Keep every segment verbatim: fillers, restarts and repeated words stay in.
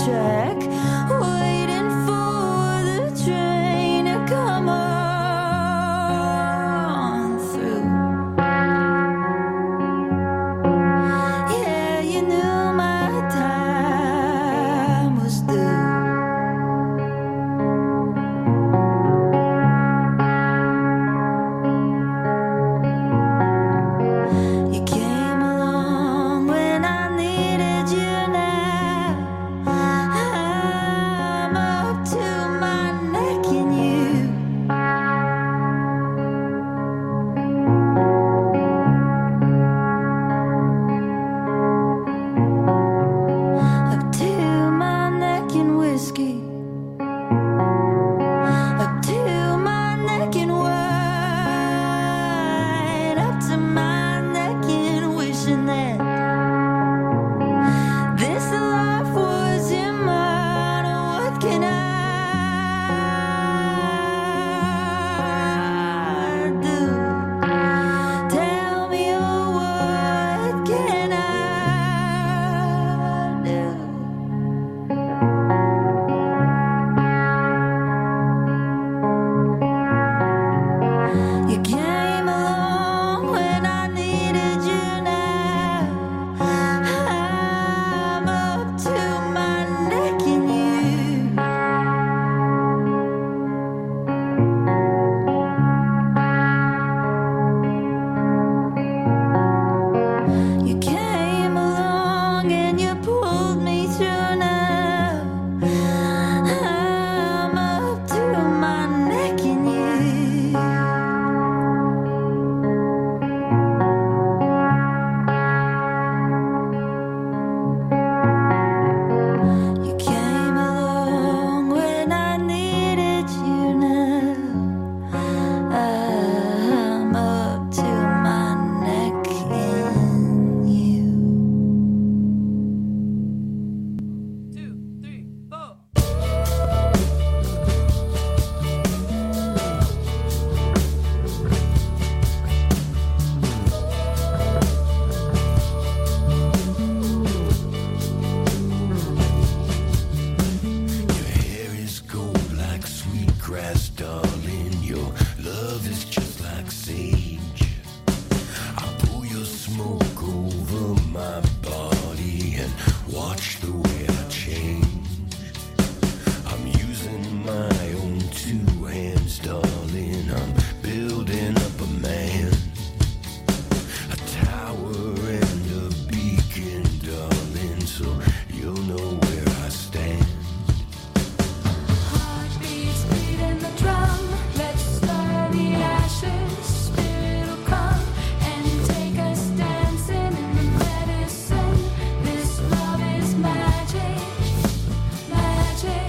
track, waiting for the train to come on through. Yeah, you knew my time was due. You came along when I needed you now. I'm up to my neck in you. Up to my neck in whiskey. Up to my neck in wine. Up to my neck in wishing that this life was in mine. What can I do? Tell me, oh, what can I do? You came along when I needed you now. I'm up to my neck in you. You came along and you pulled me through now. I'm up to my neck in you. You came along when I needed you now. I'm up to my neck in you. Two, three, four. Your hair is gold like sweet grass, darling. Your love is just like sage. I pull your smoke over my body and watch the way I change. I'm using my own two hands, darling. I'm building up a man, a tower and a beacon, darling, so you'll know where I stand. Heartbeats beating the drum. Let's stir the ashes. Spirit will come and take us dancing in the medicine. This love is magic, magic.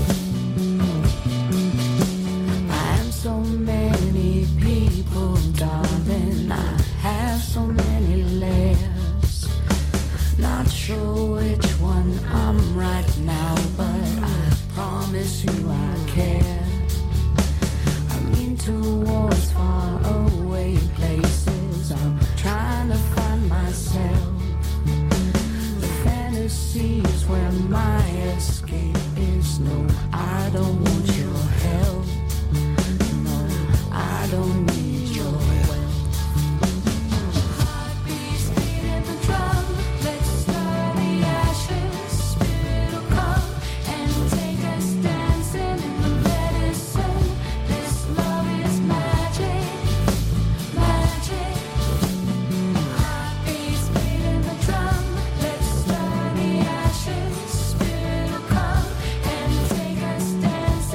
I am so many people, darling. I have so many layers. Not sure which one I'm right now, but I promise you I care. I'm in towards far away places. I'm trying to find myself. The fantasies where my escape is. No, I don't want your help. No, I don't need your wealth. Heartbeats beating the drum. Let's stir the ashes. Spirit will come and take us dancing in the medicine. This love is magic, magic. Heartbeats beating the drum. Let's stir the ashes. Spirit will come and take us dancing.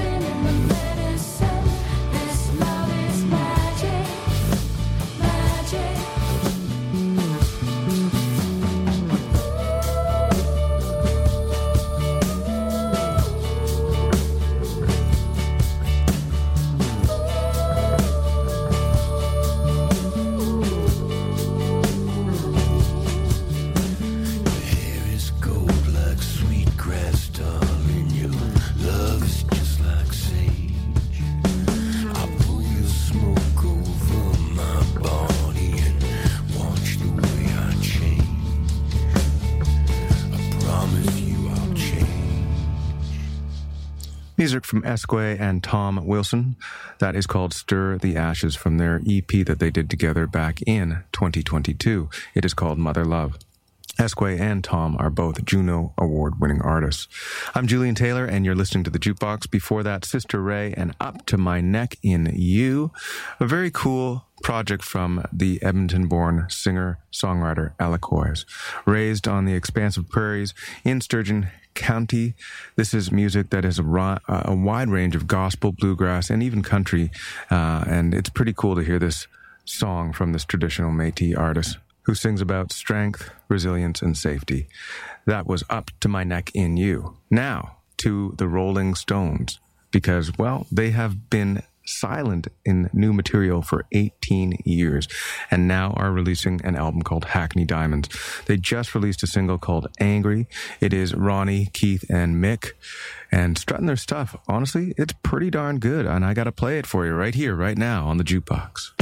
Music from Esquay and Tom Wilson. That is called Stir the Ashes from their E P that they did together back in twenty twenty-two. It is called Mother Love. Esquay and Tom are both Juno Award-winning artists. I'm Julian Taylor, and you're listening to The Jukebox. Before that, Sister Ray and Up to My Neck in You. A very cool project from the Edmonton-born singer-songwriter Alakoiz. Raised on the expansive prairies in Sturgeon County, this is music that has a, ri- a wide range of gospel, bluegrass, and even country. Uh, and it's pretty cool to hear this song from this traditional Métis artist who sings about strength, resilience, and safety. That was Up to My Neck in You. Now, to the Rolling Stones, because, well, they have been silent in new material for eighteen years, and now are releasing an album called Hackney Diamonds. They just released a single called Angry. It is Ronnie, Keith, and Mick, and strutting their stuff. Honestly, it's pretty darn good, and I gotta play it for you right here, right now, on the Jukebox.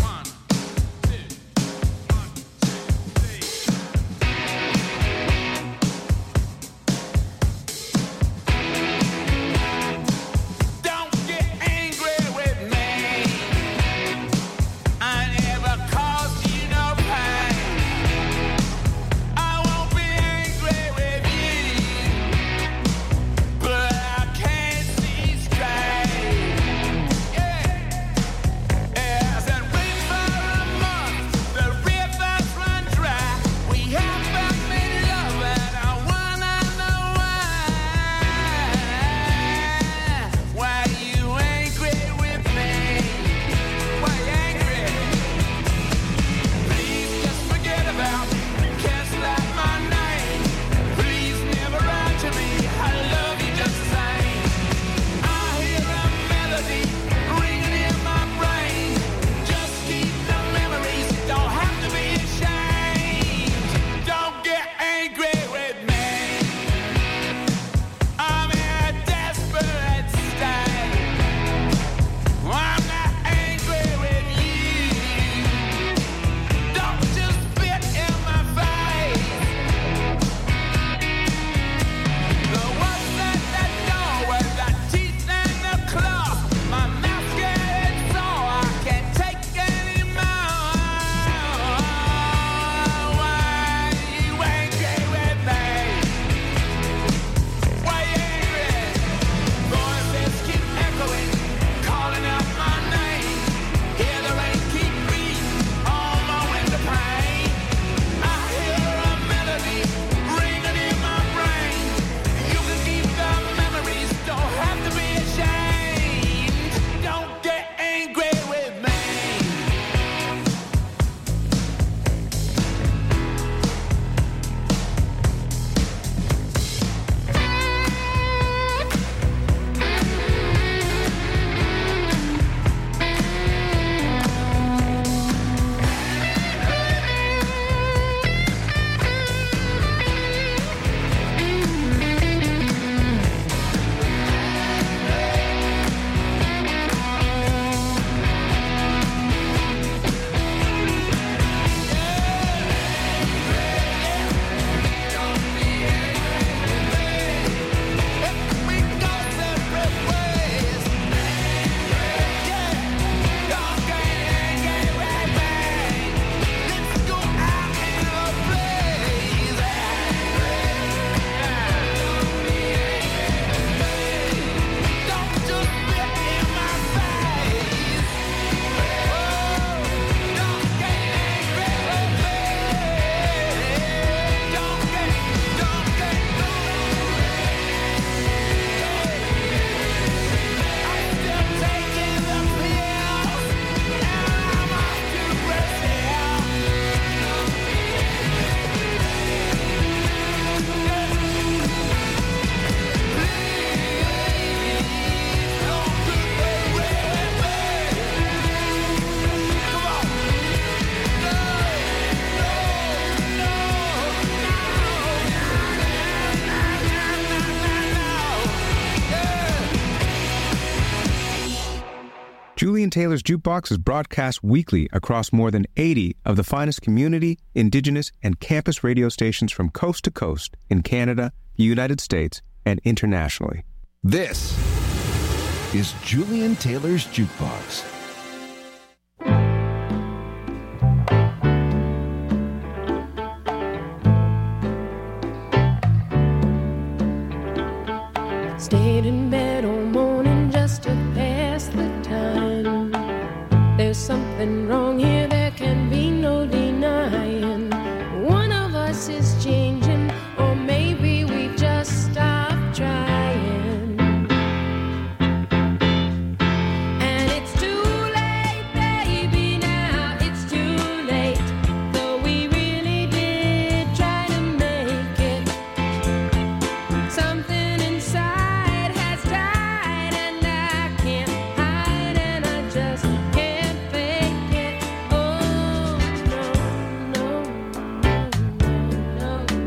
Julian Taylor's Jukebox is broadcast weekly across more than eighty of the finest community, indigenous, and campus radio stations from coast to coast in Canada, the United States, and internationally. This is Julian Taylor's Jukebox. Stayed in bed all morning just to pass the time. There's something wrong here, there can be no denying. One of us is changing, or maybe we've just stopped trying. And it's too late, baby, now it's too late. Though we really did try to make it. Something inside has died, and I can't hide, and I just can't fake it. Oh, no, no, no, no,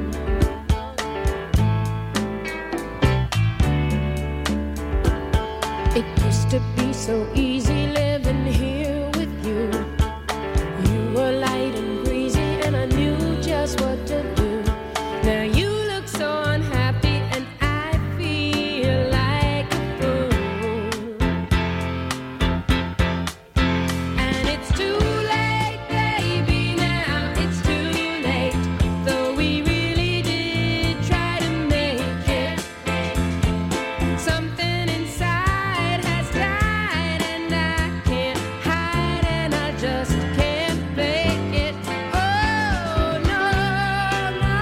no. It used to be so easy living here with you. You were light and breezy, and I knew just what to do. Now you look so unhappy, and I feel like a fool. And it's too late, baby, now it's too late. Though we really did try to make it. Something inside has died, and I can't hide, and I just can't fake it. Oh, no, no.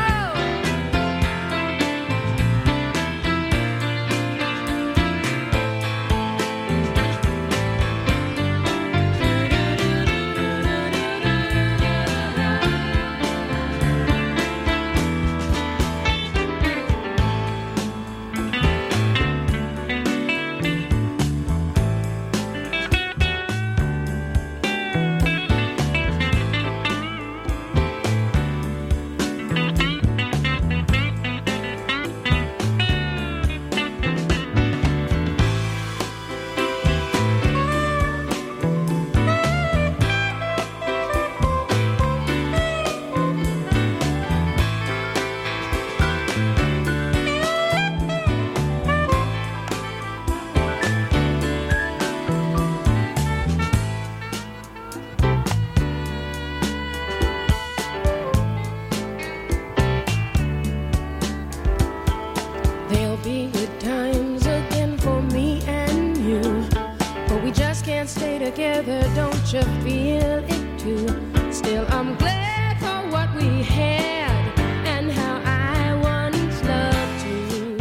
There'll be good times again for me and you, but we just can't stay together, don't you feel it too? Still, I'm glad for what we had and how I once loved you.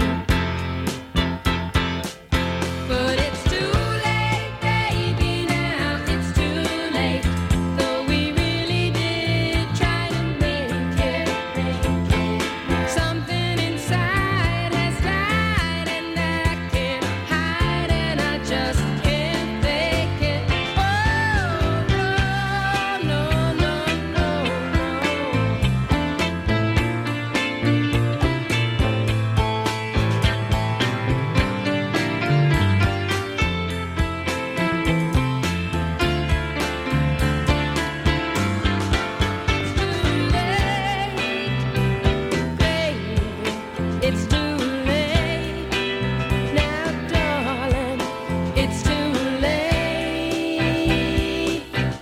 But it's too late, baby, now it's too late. Though we really did try to make it. Something inside has died, and I can't hide, and I just can't fake it. Oh, no, no, no, it's too late, now, darling, it's too late.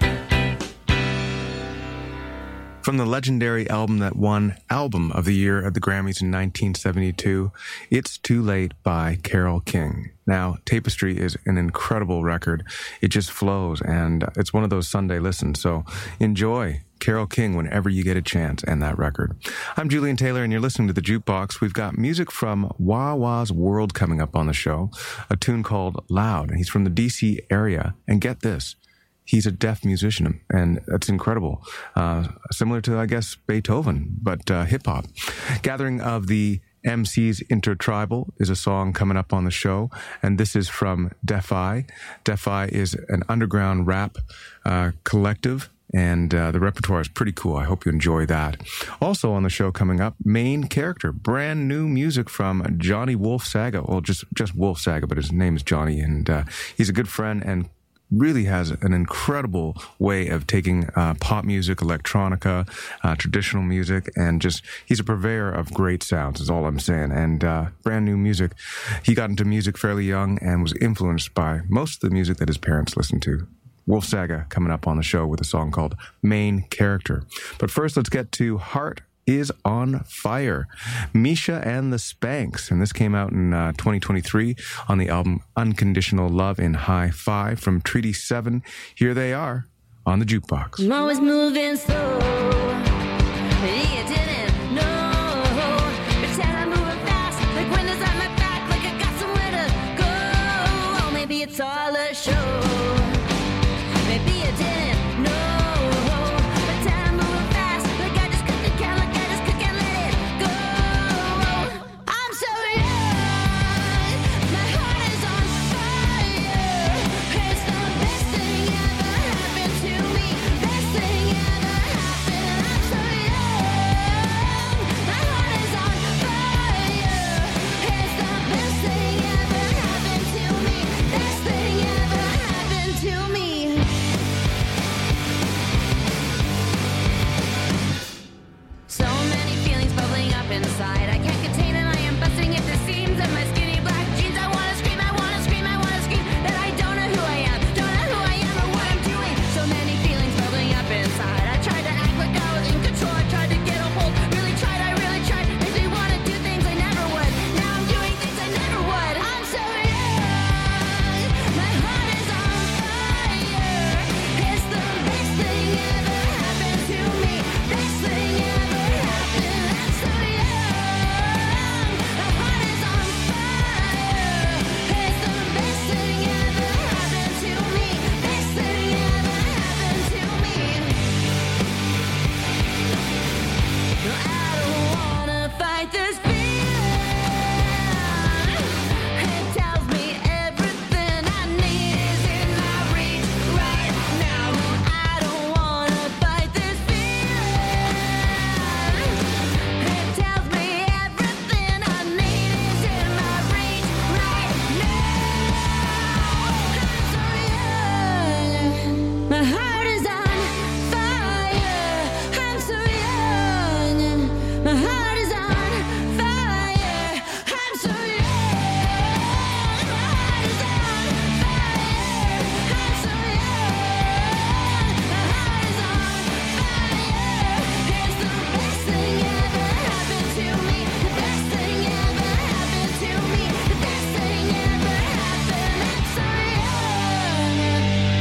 From the legendary album that won Album of the Year at the Grammys in nineteen seventy-two, It's Too Late by Carole King. Now, Tapestry is an incredible record. It just flows, and it's one of those Sunday listens, so enjoy Carole King whenever you get a chance, and that record. I'm Julian Taylor, and you're listening to The Jukebox. We've got music from Wah Wah's World coming up on the show, a tune called Loud, and he's from the D C area, and get this, he's a deaf musician, and that's incredible. Uh, similar to, I guess, Beethoven, but uh, hip-hop. Gathering of the M Cs Intertribal is a song coming up on the show, and this is from Defy. Defy is an underground rap uh, collective, and uh, the repertoire is pretty cool. I hope you enjoy that. Also on the show coming up, Main Character, brand new music from Johnny Wolf Saga. Well, just, just Wolf Saga, but his name is Johnny, and uh, he's a good friend and really has an incredible way of taking uh, pop music, electronica, uh, traditional music, and just, he's a purveyor of great sounds, is all I'm saying. And uh, brand new music. He got into music fairly young and was influenced by most of the music that his parents listened to. Wolf Saga coming up on the show with a song called Main Character. But first, let's get to Heart is on Fire. Misha and the Spanks. And this came out in uh, twenty twenty-three on the album Unconditional Love in High Five from Treaty seven. Here they are on the Jukebox. I'm always moving slow. You didn't know. Pretend I'm moving fast, like windows on my back, like I got somewhere to go. Oh, maybe it's all a show. Maybe you didn't know. Pretend I'm moving fast, like I just cook the can, like I just cook and let it go. I'm so young, my heart is on fire. It's the best thing ever happened to me. Best thing ever happened. I'm so young, my heart is on fire. It's the best thing ever happened to me. Best thing ever happened to me. So many feelings bubbling up inside. I can't contain it, I am busting at the seams of my skinny black jeans. I wanna scream, I wanna scream, I wanna scream that I don't know who I am, don't know who I am or what I'm doing. So many feelings bubbling up inside. I tried to act like I was in control, I tried to get a hold, really tried, I really tried. Made me wanna do things I never would. Now I'm doing things I never would. I'm so young, my heart is on fire. It's the best thing ever happened to me. Best thing ever happened. I'm so young, my heart is on fire. It's the best thing ever happened to me. Best thing ever happened to me. No, I don't wanna fight this feeling. It tells me everything I need is in my reach right now. No, I don't wanna fight this feeling. It tells me everything I need is in my reach right now. I'm so young, my heart is on fire. I'm so young, my heart is on fire. I'm so young, my heart is on fire. I'm so young, my heart is on fire. It's the best thing ever happened to me. The best thing ever happened to me. The best thing ever happened. I'm so young.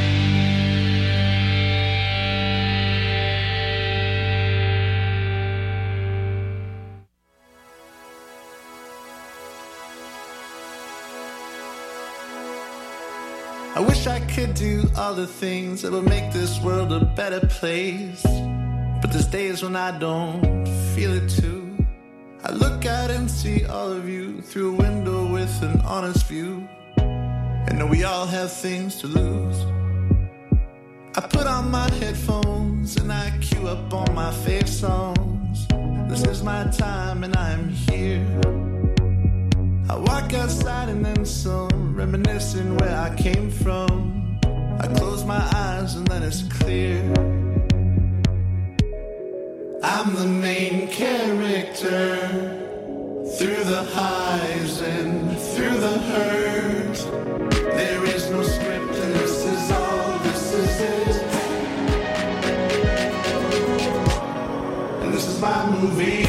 I wish I could do all the things that would make this world a better place. But there's days when I don't feel it too. I look out and see all of you through a window with an honest view. And know we all have things to lose. I put on my headphones and I queue up all my fave songs. This is my time and I'm here. I walk outside and then some, reminiscing where I came from. I close my eyes and then it's clear. I'm the main character, through the highs and through the hurt. There is no script and this is all, this is it. And this is my movie.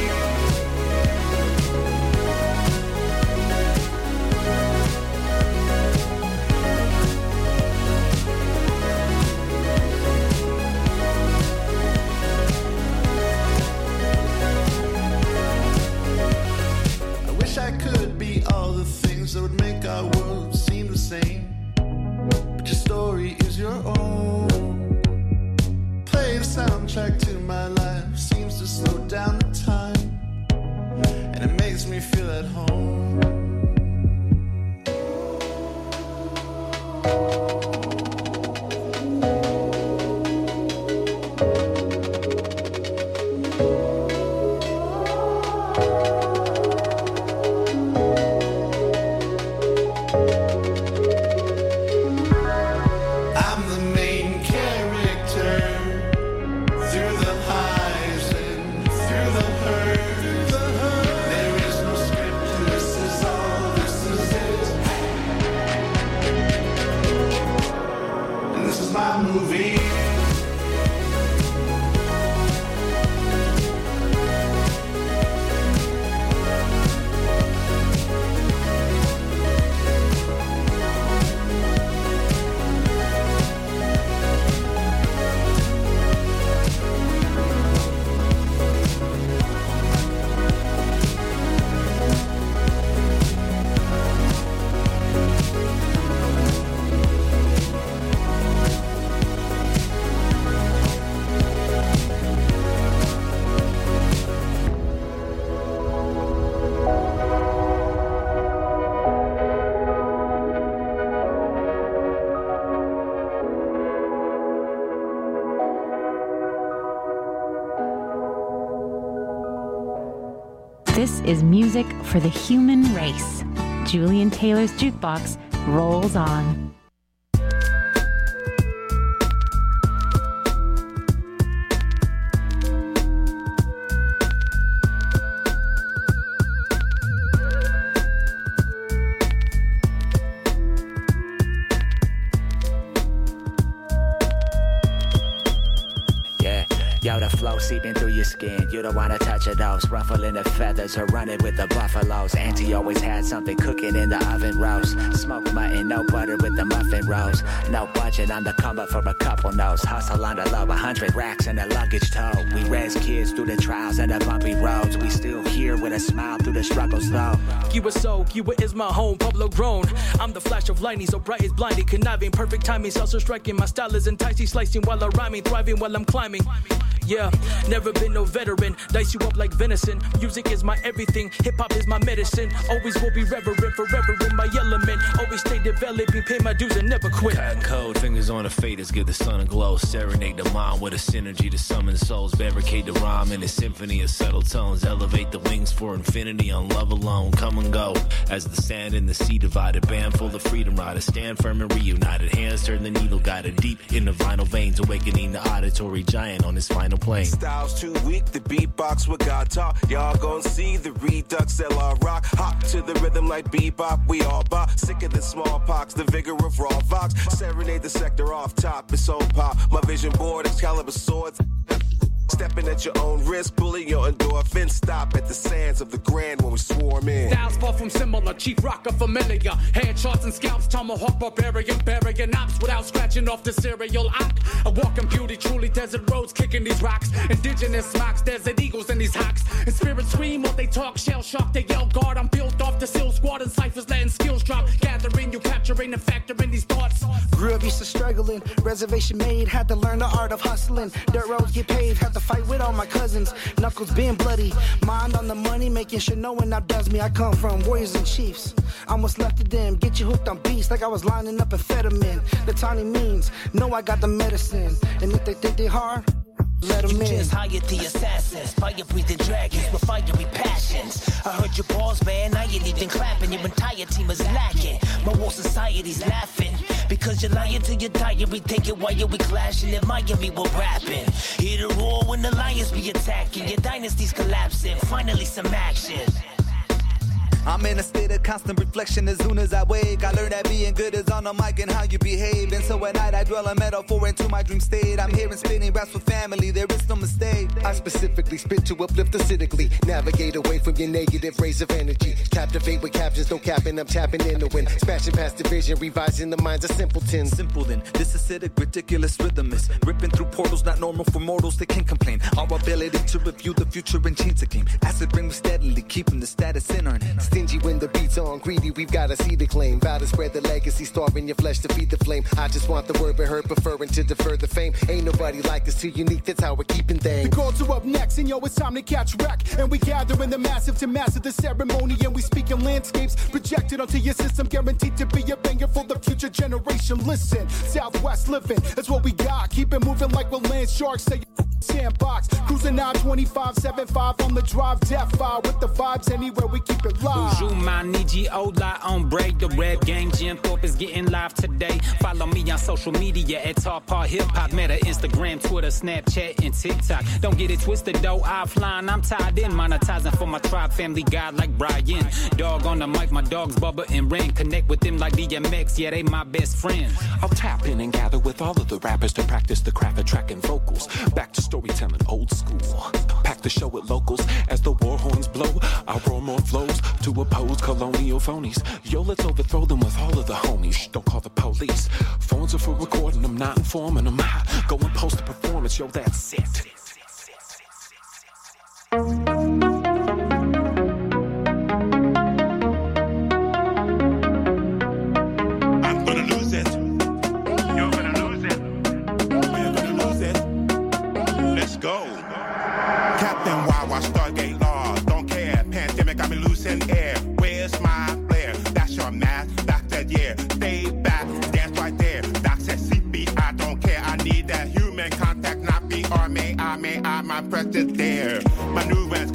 I could be all the things that would make our world seem the same. But your story is your own. Play the soundtrack to my life. Seems to slow down the time. This is music for the human race. Julian Taylor's Jukebox rolls on. Yo, the flow seeping through your skin. You don't wanna touch it, those ruffling the feathers or running with the buffaloes. Auntie always had something cooking in the oven roast. Smoked mutton, no butter with the muffin rolls. No budget on the come up for a couple no's. Hustle on the low, a hundred racks in the luggage tow. We raised kids through the trials and the bumpy roads. We still here with a smile through the struggles though. Cuba soul, Cuba is my home, Pablo grown. I'm the flash of lightning, so bright is blinding, conniving, perfect timing, salsa striking. My style is enticing, slicing while I'm rhyming, thriving while I'm climbing. Yeah, never been no veteran, dice you up like venison. Music is my everything, hip-hop is my medicine. Always will be reverent, forever in my element. Always stay developing, pay my dues and never quit. Cotton cold, fingers on the faders, give the sun a glow. Serenade the mind with a synergy to summon souls. Barricade the rhyme in a symphony of subtle tones. Elevate the wings for infinity on love alone. Come and go, as the sand and the sea divided. Band full of freedom riders, stand firm and reunited. Hands turn the needle, guided deep in the vinyl veins. Awakening the auditory giant on his final plane. Styles too weak, the beatbox what God taught. Y'all gon' see the redux L R rock. Hop to the rhythm like bebop, we all bop. Sicker than smallpox, the vigor of raw vox. Serenade the sector off top, it's so pop. My vision board, Excalibur swords. Stepping at your own risk, pulling your endorphins. Stop at the sands of the grand when we swarm in. Styles far from similar, chief rocker familiar. Headshots and scalps, tomahawk barbarian, burying ops without scratching off the serial op. A walking beauty, truly desert roads, kicking these rocks. Indigenous smocks, desert eagles in these hawks. And spirits scream while they talk, shell shock, they yell guard. I'm built off the seal squad and ciphers letting skills drop. Gathering, you capturing and factoring these thoughts. Grew up used to struggling, reservation made, had to learn the art of hustling. Dirt roads get paved, had to fight with all my cousins. Knuckles being bloody, mind on the money, making sure no one outdoes me. I come from warriors and chiefs. I almost left it them, get you hooked on beats like I was lining up amphetamine. The tiny means, know I got the medicine. And if they think they hard, let them you in. You just hired the assassins, fire-breathing dragons with fiery passions. I heard your balls, man, now you're even clapping. Your entire team is lacking. My whole society's laughing. Because you're lying to your diary, thinking why you we clashing in Miami, we're rapping. Hear the roar when the lions be attacking. Your dynasty's collapsing, finally some action. I'm in a state of constant reflection as soon as I wake. I learned that being good is on the mic and how you behave. And so at night I dwell a metaphor into my dream state. I'm hearing spinning raps with family, there is no mistake. I specifically spit to uplift acidically. Navigate away from your negative rays of energy. Captivate with captions, no capping, I'm tapping in the wind. Smashing past division, revising the minds of simpletons. Simple then, this acidic, ridiculous rhythm is ripping through portals, not normal for mortals that can complain. Our ability to review the future and change the game. Acid ring steadily, keeping the status in our name. Stingy when the beat's on, greedy, we've gotta see the claim. Vow to spread the legacy, starving your flesh to feed the flame. I just want the word but heard, preferring to defer the fame. Ain't nobody like us, too unique, that's how we're keeping things. The chords are up next, and yo, it's time to catch wreck. And we gather in the massive to massive the ceremony, and we speak in landscapes projected onto your system, guaranteed to be a banger for the future generation. Listen, Southwest living, that's what we got. Keep it moving like we're land sharks, say sandbox. Cruising nine twenty-five, seven five on the drive, death fire with the vibes anywhere we keep it live. My Niji Ola on break the rap game. Jim Thorpe is getting live today. Follow me on social media at Top Part Hip Hop, Meta, Instagram, Twitter, Snapchat, and TikTok. Don't get it twisted though, offline I'm tied in, monetizing for my tribe, family guy like Brian. Dog on the mic, my dogs Bubba and Ren. Connect with them like D M X, yeah they my best friends. I'll tap in and gather with all of the rappers to practice the craft of tracking vocals. Back to storytelling, old school. Pack the show with locals as the war horns blow. I roar more flows to oppose colonial phonies. Yo, let's overthrow them with all of the homies. Shh, don't call the police. Phones are for recording them, not informing them. Go and post a performance, yo, that's it. I'm gonna lose it. You're gonna lose it. We're gonna lose it. Let's go. Captain Wawa, Stargate Laws, don't care. Pandemic, I'm losing air. Where's my flair? That's your math, Doctor, yeah. Stay back, dance right there. Doc said C P, I don't care. I need that human contact, not B R. May I, may I, my presence there. Maneuvering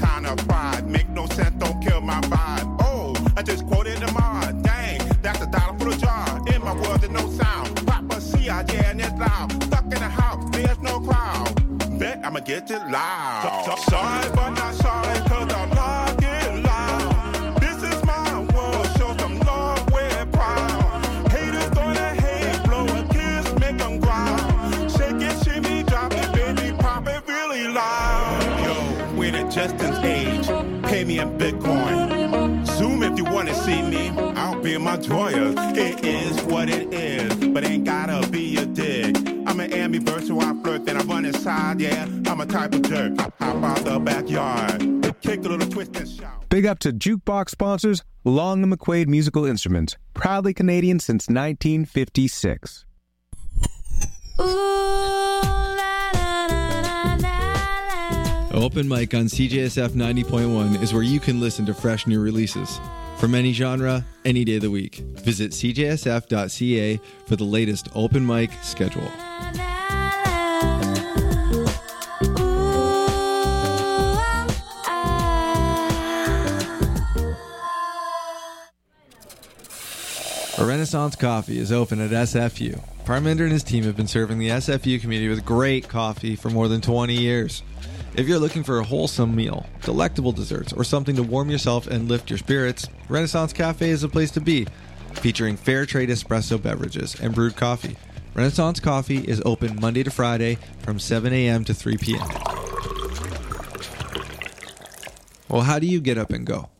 in the mall. Dang, that's a dollar for the jar. In my world, there's no sound. Papa C, I yeah, and it's loud. Stuck in the house, there's no crowd. Bet I'ma get it loud. So, so, sorry, but not sorry, cause I'm locked in loud. This is my world, show some love, we're proud. Haters gonna hate, blow a kiss, make them growl. Shake it, shimmy, drop it, baby, pop it really loud. Yo, we're at Justin's age, pay me in Bitcoin. Zoom if you wanna see me, I'll be in my drawers. It is what it is, but ain't gotta be a dig. I'm an ambivert, I flirt, then I run inside, yeah. I'm a type of jerk, hop out the backyard, kick a little twist and shout. Big up to Jukebox sponsors, Long and McQuaid Musical Instruments, proudly Canadian since nineteen fifty-six. Open Mic on C J S F ninety point one is where you can listen to fresh new releases. From any genre, any day of the week. Visit c j s f dot c a for the latest open mic schedule. A Renaissance Coffee is open at S F U. Parminder and his team have been serving the S F U community with great coffee for more than twenty years. If you're looking for a wholesome meal, delectable desserts, or something to warm yourself and lift your spirits, Renaissance Cafe is a place to be. Featuring fair trade espresso beverages and brewed coffee, Renaissance Coffee is open Monday to Friday from seven a.m. to three p.m. Well, how do you get up and go?